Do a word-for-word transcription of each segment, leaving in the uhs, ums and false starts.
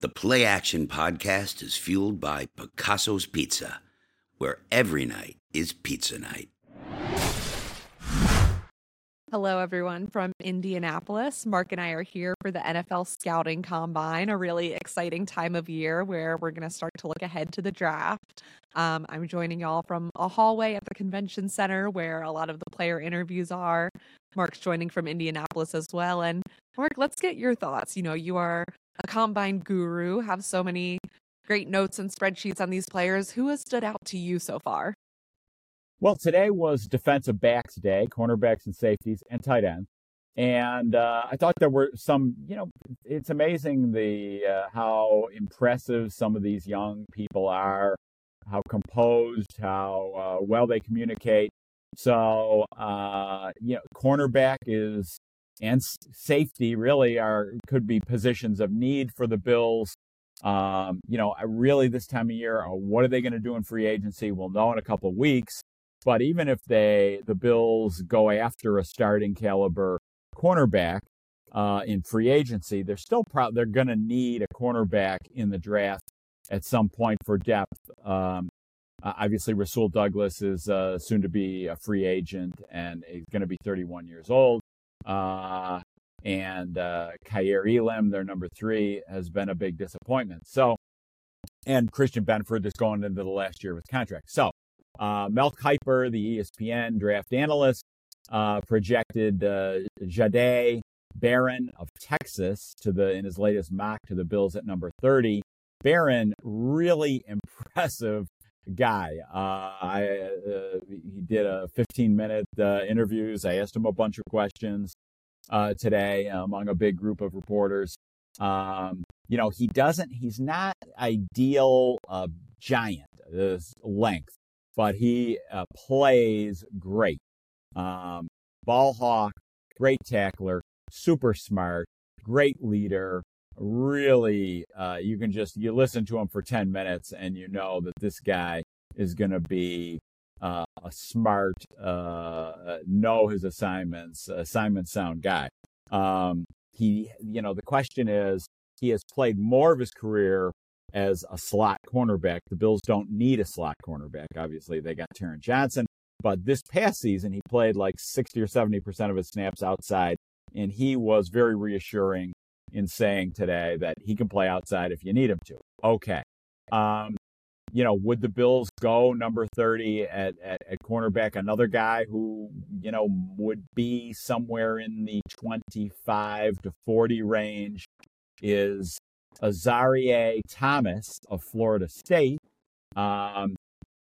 The Play Action Podcast is fueled by Picasso's Pizza, where every night is pizza night. Hello, everyone from Indianapolis. Mark and I are here for the N F L Scouting Combine, a really exciting time of year where we're going to start to look ahead to the draft. Um, I'm joining y'all from a hallway at the convention center where a lot of the player interviews are. Mark's joining from Indianapolis as well. And Mark, let's get your thoughts. You know, you are a combine guru, have so many great notes and spreadsheets on these players. Who has stood out to you so far? Well, today was defensive backs day, cornerbacks and safeties and tight ends. And uh, I thought there were some, you know, it's amazing the uh, how impressive some of these young people are, how composed, how uh, well they communicate. So, uh, you know, cornerback is and safety really are could be positions of need for the Bills. Um, you know, I really this time of year, what are they going to do in free agency? We'll know in a couple of weeks. But even if they, the Bills go after a starting caliber cornerback uh, in free agency, they're still pro- they're going to need a cornerback in the draft at some point for depth. Um, uh, obviously, Rasul Douglas is uh, soon to be a free agent and he's going to be thirty-one years old. Uh, and uh, Kaiir Elam, their number three, has been a big disappointment. So, and Christian Benford is going into the last year of his contract. So. Uh, Mel Kiper, the E S P N draft analyst, uh, projected uh, Jahdae Barron of Texas to the in his latest mock to the Bills at number thirty. Barron, really impressive guy. Uh, I uh, he did a fifteen minute uh, interviews. I asked him a bunch of questions uh, today among a big group of reporters. Um, you know, he doesn't. He's not ideal uh, giant. His length. But he uh, plays great. Um, ball hawk, great tackler, super smart, great leader. Really, uh, you can just, you listen to him for ten minutes and you know that this guy is going to be uh, a smart, uh, know his assignments, assignment sound guy. Um, he, you know, the question is, he has played more of his career as a slot cornerback. The Bills don't need a slot cornerback. Obviously, they got Taron Johnson. But this past season, he played like sixty or seventy percent of his snaps outside. And he was very reassuring in saying today that he can play outside if you need him to. Okay. Um, you know, would the Bills go number thirty at, at, at cornerback? Another guy who, you know, would be somewhere in the twenty-five to forty range is Azareye'h Thomas of Florida State. Um,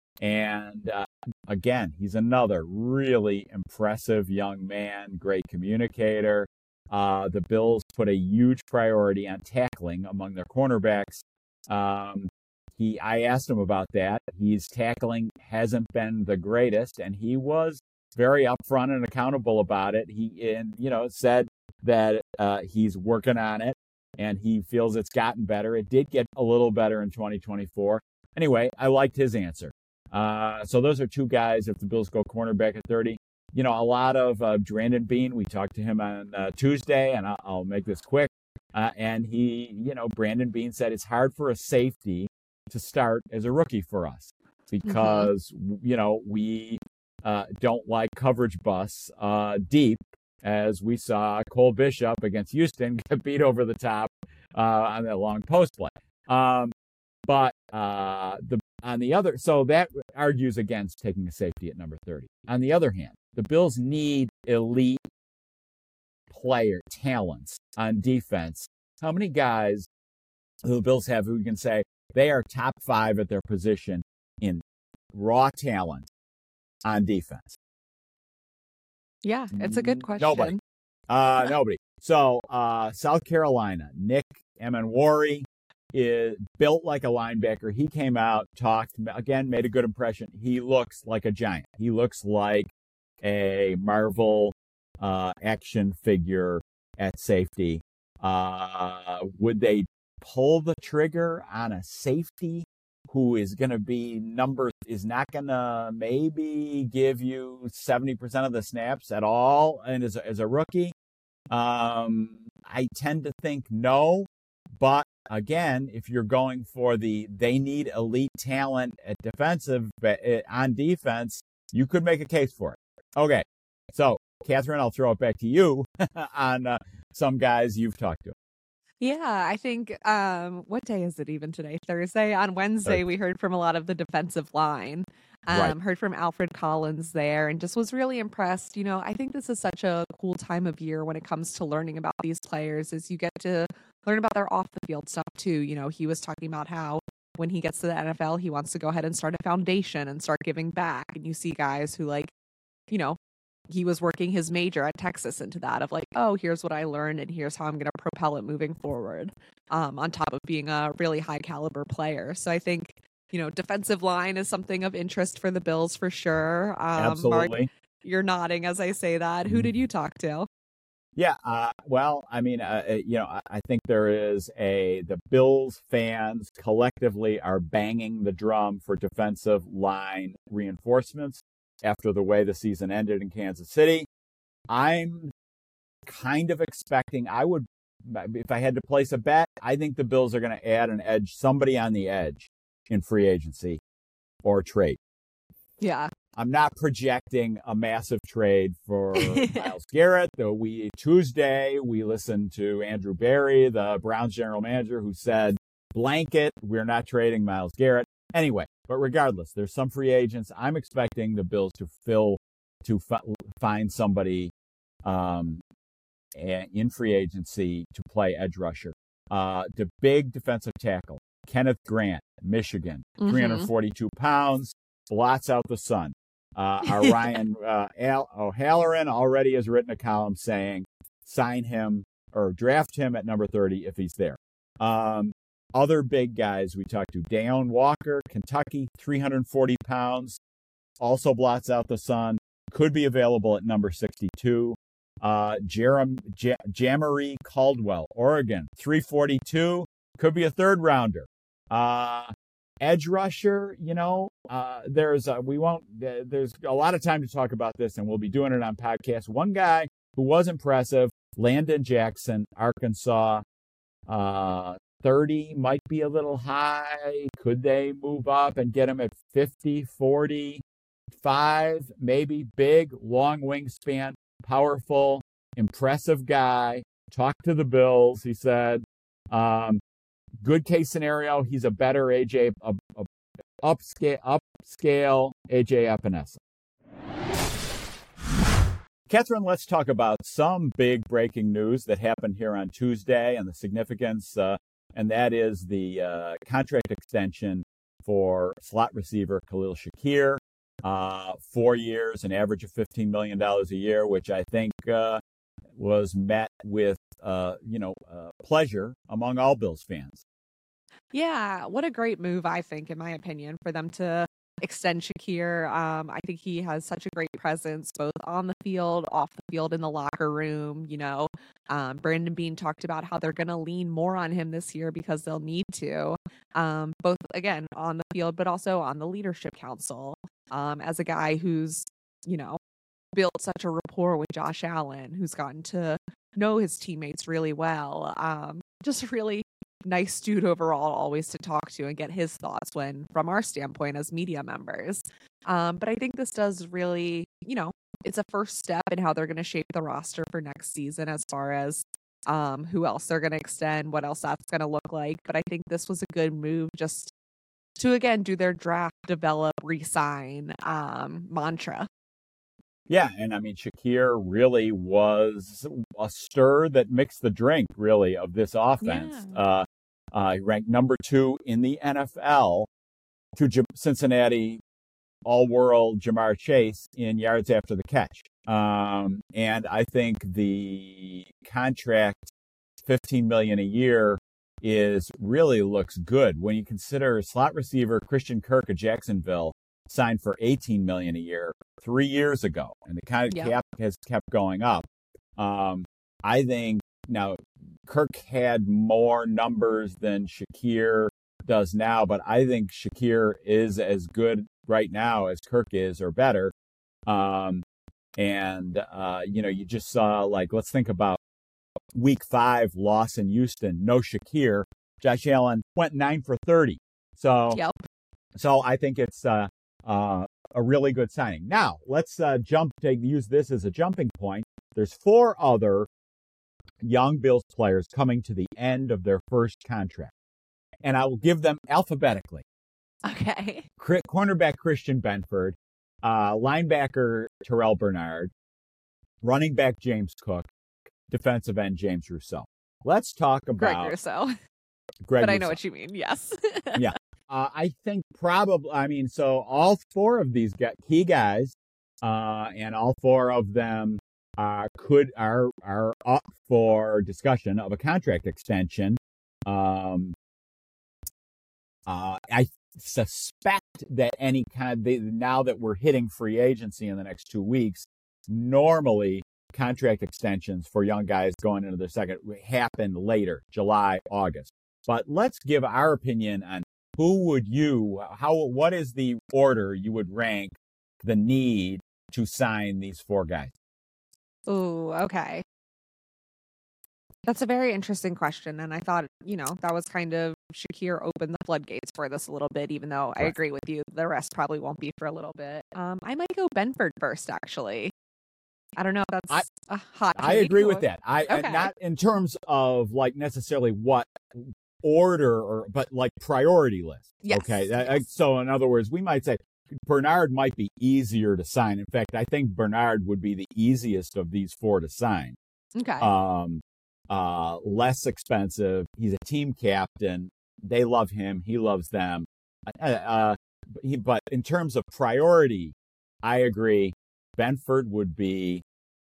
and uh, again, he's another really impressive young man, great communicator. Uh, the Bills put a huge priority on tackling among their cornerbacks. Um, he, I asked him about that. His tackling hasn't been the greatest, and he was very upfront and accountable about it. He, and, you know, said that uh, he's working on it. And he feels it's gotten better. It did get a little better in twenty twenty-four. Anyway, I liked his answer. Uh, so those are two guys. If the Bills go cornerback at thirty, you know, a lot of uh, Brandon Beane. We talked to him on uh, Tuesday, and I'll, I'll make this quick. Uh, and he, you know, Brandon Beane said it's hard for a safety to start as a rookie for us because, mm-hmm. you know, we uh, don't like coverage busts uh, deep. As we saw Cole Bishop against Houston get beat over the top uh, on that long post play. Um, but uh, the on the other, so that argues against taking a safety at number thirty. On the other hand, the Bills need elite player talents on defense. How many guys who the Bills have who can say they are top five at their position in raw talent on defense? Yeah, it's a good question. Nobody. Uh, nobody. So, uh, South Carolina, Nick Emanwari is built like a linebacker. He came out, talked, again, made a good impression. He looks like a giant. He looks like a Marvel uh, action figure at safety. Uh, would they pull the trigger on a safety who is going to be number, is not going to maybe give you seventy percent of the snaps at all and as a, as a rookie? Um, I tend to think no, But again, if you're going for the they need elite talent at defensive on defense, you could make a case for it. Okay, so Catherine, I'll throw it back to you on uh, some guys you've talked to. Yeah, I think, um, what day is it even today? Thursday? On Wednesday, we heard from a lot of the defensive line. Um, Right. Heard from Alfred Collins there and just was really impressed. You know, I think this is such a cool time of year when it comes to learning about these players, is you get to learn about their off the field stuff too. You know, he was talking about how when he gets to the N F L, he wants to go ahead and start a foundation and start giving back. And you see guys who, like, you know, he was working his major at Texas into that of like, oh, here's what I learned and here's how I'm going to propel it moving forward, um, on top of being a really high caliber player. So I think, you know, defensive line is something of interest for the Bills for sure. Um, Absolutely. Mark, you're nodding as I say that. Who did you talk to? Yeah, uh, well, I mean, uh, you know, I, I think there is a, the Bills fans collectively are banging the drum for defensive line reinforcements after the way the season ended in Kansas City. I'm kind of expecting, I would, if I had to place a bet, I think the Bills are going to add an edge, somebody on the edge in free agency or trade. Yeah. I'm not projecting a massive trade for Myles Garrett, though we Tuesday, we listened to Andrew Berry, the Browns general manager, who said, blanket, we're not trading Myles Garrett. Anyway, but regardless, there's some free agents. I'm expecting the Bills to fill, to f- find somebody um, in free agency to play edge rusher. Uh, the big defensive tackle, Kenneth Grant, Michigan, Mhm. three hundred forty-two pounds, blots out the sun. Uh, our Ryan uh, Al- O'Halloran already has written a column saying, sign him or draft him at number thirty if he's there. Um, Other big guys we talked to, Dayon Walker, Kentucky, three hundred forty pounds, also blots out the sun, could be available at number sixty-two. Uh, Jerem, J- Jamari Caldwell, Oregon, three forty-two, could be a third rounder. Uh, edge rusher, you know, uh, there's a, we won't, uh, there's a lot of time to talk about this, and we'll be doing it on podcast. One guy who was impressive, Landon Jackson, Arkansas, uh, thirty might be a little high. Could they move up and get him at fifty, forty-five? Maybe. Big, long wingspan, powerful, impressive guy. Talked to the Bills, he said. Um, good case scenario, he's a better A J, a, a upscale, upscale A J Epinesa. Catherine, let's talk about some big breaking news that happened here on Tuesday and the significance, uh, and that is the uh, contract extension for slot receiver Khalil Shakir. Uh, four years, an average of fifteen million dollars a year, which I think uh, was met with, uh, you know, uh, pleasure among all Bills fans. Yeah, what a great move, I think, in my opinion, for them to extend Shakir. Um, I think he has such a great presence, both on the field, off the field, in the locker room. You know, um, Brandon Beane talked about how they're going to lean more on him this year because they'll need to, um, both, again, on the field, but also on the leadership council. Um, as a guy who's, you know, built such a rapport with Josh Allen, who's gotten to know his teammates really well. Um, just a really nice dude overall, always to talk to and get his thoughts when, from our standpoint as media members. Um, but I think this does really, you know, it's a first step in how they're going to shape the roster for next season as far as um, who else they're going to extend, what else that's going to look like. But I think this was a good move just to, again, do their draft, develop, re-sign um, mantra. Yeah, and I mean, Shakir really was a stir that mixed the drink, really, of this offense. Yeah. Uh, uh, he ranked number two in the N F L to J- Cincinnati all-world Jamar Chase in yards after the catch. Um, and I think the contract, fifteen million dollars a year, is really looks good when you consider slot receiver Christian Kirk of Jacksonville signed for eighteen million dollars a year three years ago, and the kind of Yep. cap has kept going up. Um, I think now Kirk had more numbers than Shakir does now, but I think Shakir is as good right now as Kirk is, or better. Um, and uh, you know, you just saw, like, let's think about week five loss in Houston, no Shakir, Josh Allen went nine for thirty. So, Yep. so I think it's uh, uh, a really good signing. Now, let's uh, jump to use this as a jumping point. There's four other young Bills players coming to the end of their first contract, and I will give them alphabetically. Okay. Cornerback Christian Benford, uh, linebacker Terrell Bernard, running back James Cook, defensive end James Rousseau. Let's talk Greg about Rousseau. Greg But I know Rousseau. what you mean. Yes. Yeah. Uh, I think probably, I mean, so all four of these guys, key guys, uh, and all four of them uh, could are are up for discussion of a contract extension. Um, uh, I suspect that any kind of, they, now that we're hitting free agency in the next two weeks, normally contract extensions for young guys going into their second happen later, July, August. But let's give our opinion on who would you, how, what is the order you would rank the need to sign these four guys? Ooh, okay. That's a very interesting question. And I thought, you know, that was kind of Shakir opened the floodgates for this a little bit, even though I Right. agree with you. The rest probably won't be for a little bit. Um, I might go Benford first, actually. I don't know if that's I- a hot I take, agree with or- that. I Okay. not in terms of like necessarily what order or, but like priority list. Yes, Okay. That- I- yes. so in other words, we might say Bernard might be easier to sign. In fact, I think Bernard would be the easiest of these four to sign. Okay. Um, uh, less expensive. He's a team captain. They love him. He loves them. Uh, uh, but he, but in terms of priority, I agree. Benford would be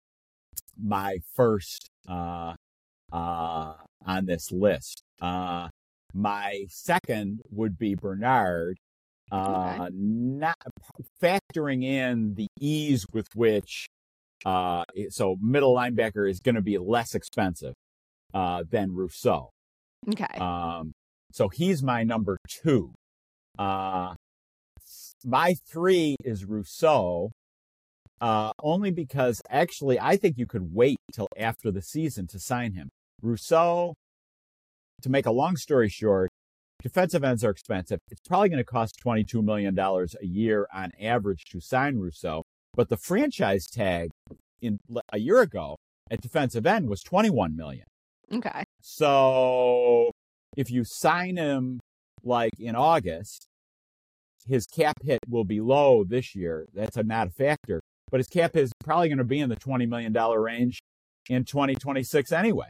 my first uh, uh, on this list. Uh, my second would be Bernard. Uh, Okay. Not factoring in the ease with which, uh, so middle linebacker is going to be less expensive uh, than Rousseau. Okay. Um, so he's my number two. Uh, my three is Rousseau, uh, only because actually I think you could wait till after the season to sign him. Rousseau, to make a long story short, defensive ends are expensive. It's probably going to cost twenty-two million dollars a year on average to sign Rousseau, but the franchise tag in a year ago at defensive end was twenty-one million dollars. Okay. So if you sign him like in August, his cap hit will be low this year. That's a, not a factor, but his cap is probably going to be in the twenty million dollars range in twenty twenty-six anyway.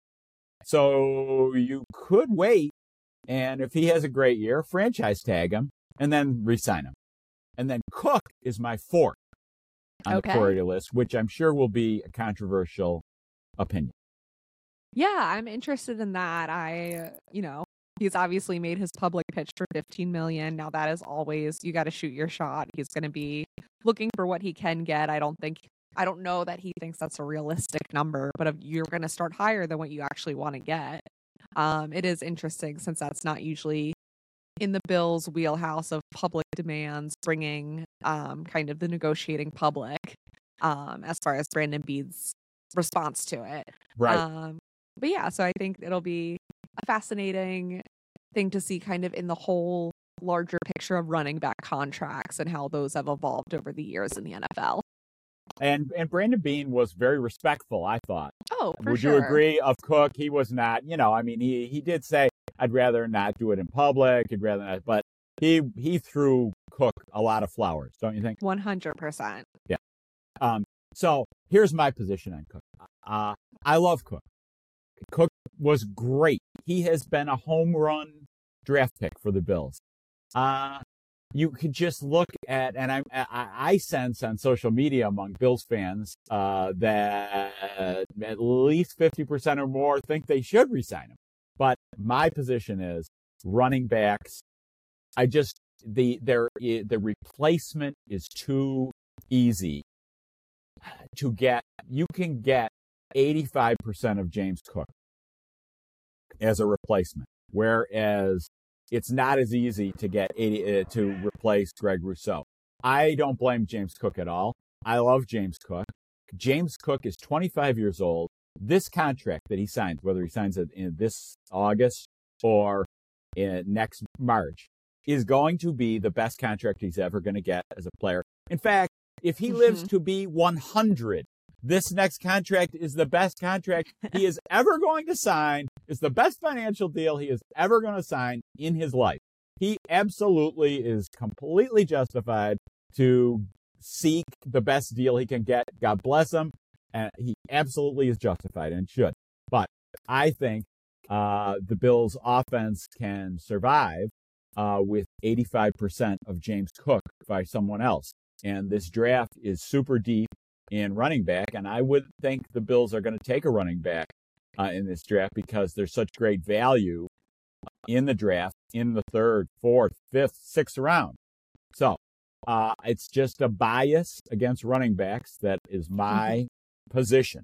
So you could wait, and if he has a great year, franchise tag him and then re-sign him. And then Cook is my fourth on Okay. the priority list, which I'm sure will be a controversial opinion. Yeah, I'm interested in that. I, uh, you know, he's obviously made his public pitch for fifteen million. Now that is always, you got to shoot your shot. He's going to be looking for what he can get. I don't think, I don't know that he thinks that's a realistic number, but if you're going to start higher than what you actually want to get. Um, it is interesting since that's not usually in the Bills' wheelhouse of public demands, bringing um, kind of the negotiating public um, as far as Brandon Bede's response to it. Right. Um, but yeah, so I think it'll be a fascinating thing to see kind of in the whole larger picture of running back contracts and how those have evolved over the years in the N F L. And and Brandon Beane was very respectful, I thought. Oh, for Would sure. you agree? Of Cook, he was not, you know, I mean, he, he did say, I'd rather not do it in public. He'd rather not, but he he threw Cook a lot of flowers, don't you think? one hundred percent. Um, so here's my position on Cook. Uh, I love Cook. Cook was great. He has been a home run draft pick for the Bills. Uh, you could just look at, and I, I, I sense on social media among Bills fans uh, that at least fifty percent or more think they should re-sign him. But my position is running backs. I just the their the replacement is too easy to get. You can get eighty-five percent of James Cook as a replacement, whereas it's not as easy to get eighty uh, to replace Greg Rousseau. I don't blame James Cook at all. I love James Cook. James Cook is twenty-five years old. this contract that he signs, whether he signs it in this August or in next March, is going to be the best contract he's ever going to get as a player. In fact, if he mm-hmm. lives to be one hundred, this next contract is the best contract he is ever going to sign. It's the best financial deal he is ever going to sign in his life. He absolutely is completely justified to seek the best deal he can get. God bless him. And he absolutely is justified and should. But I think uh, the Bills' offense can survive uh, with eighty-five percent of James Cook by someone else. And this draft is super deep in running back. And I would think the Bills are going to take a running back uh, in this draft because there's such great value in the draft in the third, fourth, fifth, sixth round. So uh, it's just a bias against running backs that is my mm-hmm. position.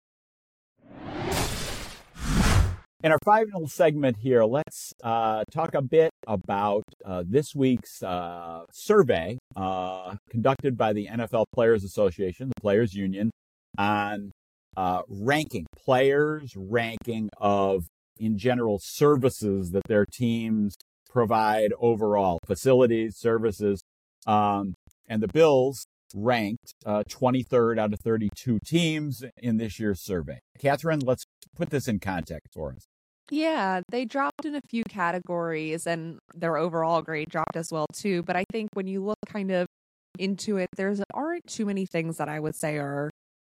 In our final segment here, let's uh, talk a bit about uh, this week's uh, survey uh, conducted by the N F L Players Association, the Players Union, on uh, ranking players, ranking of, in general, services that their teams provide overall, facilities, services. Um, and the Bills ranked uh, twenty-third out of thirty-two teams in this year's survey. Catherine, let's put this in context for us. Yeah, they dropped in a few categories and their overall grade dropped as well too. But I think when you look kind of into it, there's aren't too many things that I would say are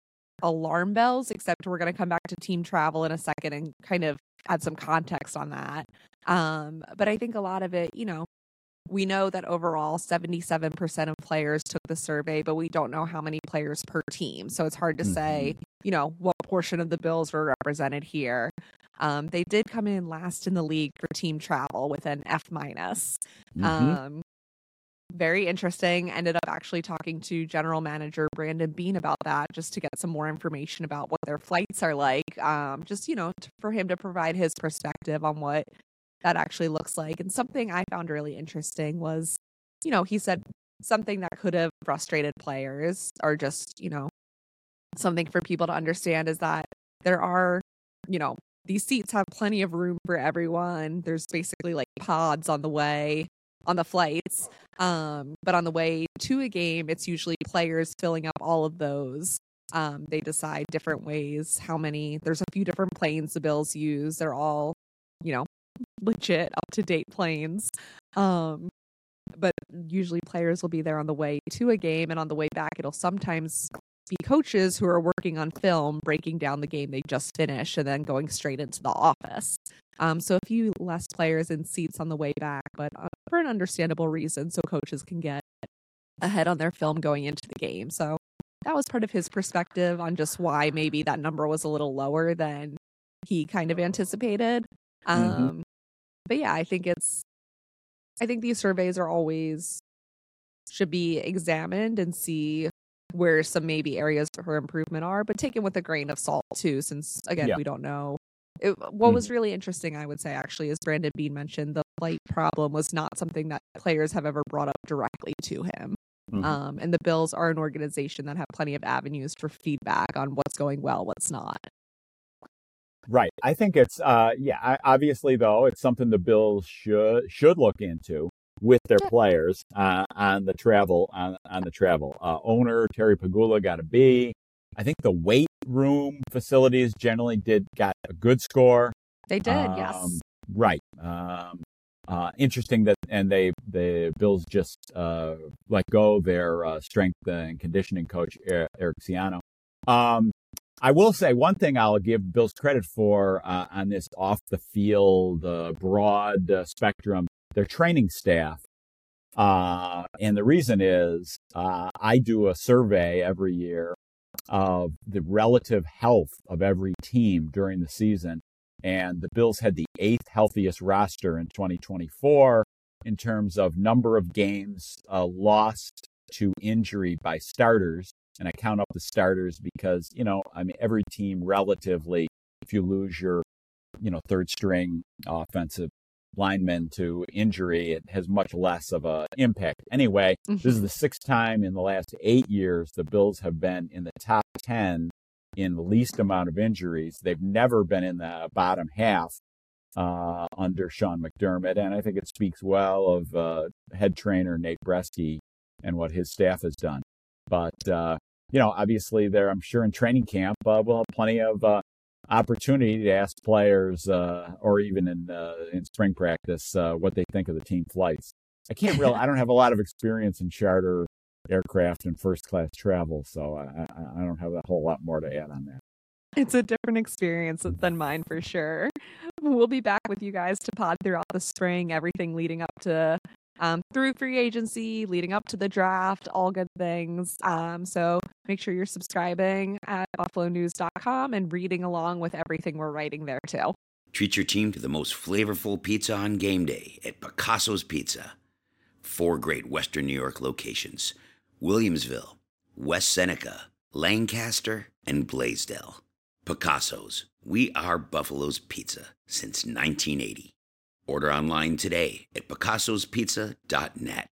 alarm bells, except we're going to come back to team travel in a second and kind of add some context on that. Um, but I think a lot of it, you know, we know that overall seventy-seven percent of players took the survey, but we don't know how many players per team. So it's hard to mm-hmm. say, you know, what portion of the Bills were represented here. Um, they did come in last in the league for team travel with an F minus. Mm-hmm. Um, very interesting. Ended up actually talking to general manager Brandon Beane about that just to get some more information about what their flights are like. Um, just, you know, t- for him to provide his perspective on what that actually looks like. And something I found really interesting was, you know, he said something that could have frustrated players or just, you know, something for people to understand is that there are, you know, these seats have plenty of room for everyone. There's basically like pods on the way, on the flights. Um, but on the way to a game, it's usually players filling up all of those. Um, they decide different ways, how many, there's a few different planes the Bills use. They're all, you know, legit up-to-date planes. Um, but usually players will be there on the way to a game, and on the way back, it'll sometimes be coaches who are working on film, breaking down the game they just finished and then going straight into the office. Um, so a few less players in seats on the way back, but uh, for an understandable reason, so coaches can get ahead on their film going into the game. So that was part of his perspective on just why maybe that number was a little lower than he kind of anticipated. Um, mm-hmm. But yeah, I think it's, I think these surveys are always, should be examined and see where some maybe areas for improvement are, but taken with a grain of salt too, since again, yeah. we don't know. It, what mm-hmm. was really interesting, I would say, actually, as Brandon Beane mentioned, the flight problem was not something that players have ever brought up directly to him. Mm-hmm. Um, and the Bills are an organization that have plenty of avenues for feedback on what's going well, what's not. Right. I think it's, uh, yeah, obviously, though, it's something the Bills should should look into with their players uh, on the travel, on, on the travel. Uh, owner Terry Pegula got a B. I think the weight room facilities generally did got a good score. They did, um, yes. Right. Um, uh, interesting that, and they the Bills just uh, let go their uh, strength and conditioning coach Eric Ciano. Um, I will say one thing I'll give Bills credit for uh, on this off the field, uh, broad uh, spectrum, their training staff. Uh, and the reason is uh, I do a survey every year of the relative health of every team during the season. And the Bills had the eighth healthiest roster in twenty twenty-four in terms of number of games uh, lost to injury by starters. And I count up the starters because, you know, I mean, every team relatively, if you lose your, you know, third string offensive linemen to injury, it has much less of an impact. Anyway, mm-hmm. This is the sixth time in the last eight years the Bills have been in the top ten in the least amount of injuries. They've never been in the bottom half uh, under Sean McDermott. And I think it speaks well of uh, head trainer Nate Bresky and what his staff has done. But, uh, you know, obviously there, I'm sure in training camp, uh, we'll have plenty of uh, opportunity to ask players uh, or even in uh, in spring practice uh, what they think of the team flights. I can't really, I don't have a lot of experience in charter aircraft and first class travel, so I, I don't have a whole lot more to add on that. It's a different experience than mine for sure. We'll be back with you guys to pod throughout the spring, everything leading up to um, through free agency, leading up to the draft, all good things. Um, so make sure you're subscribing at buffalo news dot com and reading along with everything we're writing there too. Treat your team to the most flavorful pizza on game day at Picasso's Pizza. Four great Western New York locations: Williamsville, West Seneca, Lancaster, and Blaisdell. Picasso's, we are Buffalo's pizza since nineteen eighty. Order online today at picassos pizza dot net.